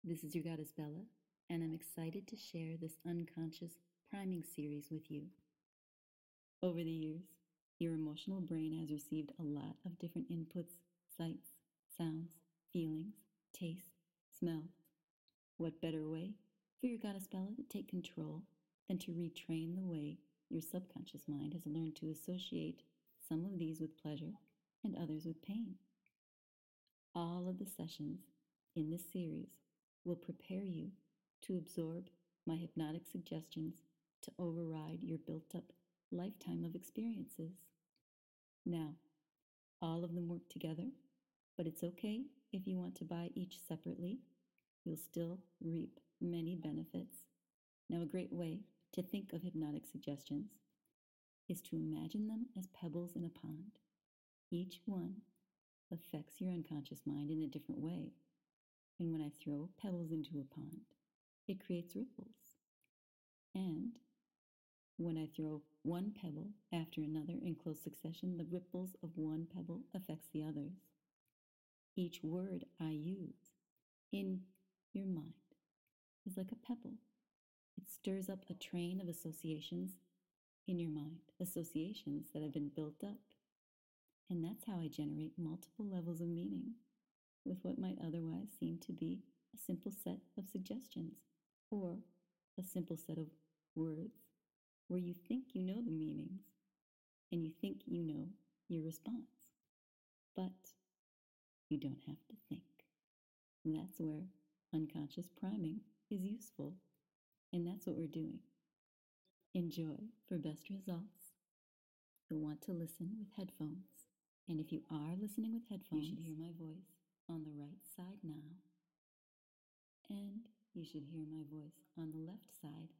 This is your goddess Bella, and I'm excited to share this unconscious priming series with you. Over the years, your emotional brain has received a lot of different inputs, sights, sounds, feelings, tastes, smells. What better way for your goddess Bella to take control than to retrain the way your subconscious mind has learned to associate some of these with pleasure and others with pain? All of the sessions in this series will prepare you to absorb my hypnotic suggestions to override your built-up lifetime of experiences. Now, all of them work together, but it's okay if you want to buy each separately. You'll still reap many benefits. Now, a great way to think of hypnotic suggestions is to imagine them as pebbles in a pond. Each one affects your unconscious mind in a different way. And when I throw pebbles into a pond, it creates ripples. And when I throw one pebble after another in close succession, the ripples of one pebble affects the others. Each word I use in your mind is like a pebble. It stirs up a train of associations in your mind, associations that have been built up. And that's how I generate multiple levels of meaning with what might otherwise seem to be a simple set of suggestions or a simple set of words where you think you know the meanings and you think you know your response, but you don't have to think. And that's where unconscious priming is useful, and that's what we're doing. Enjoy for best results. You'll want to listen with headphones, and if you are listening with headphones, you should hear my voice on the right side now, and you should hear my voice on the left side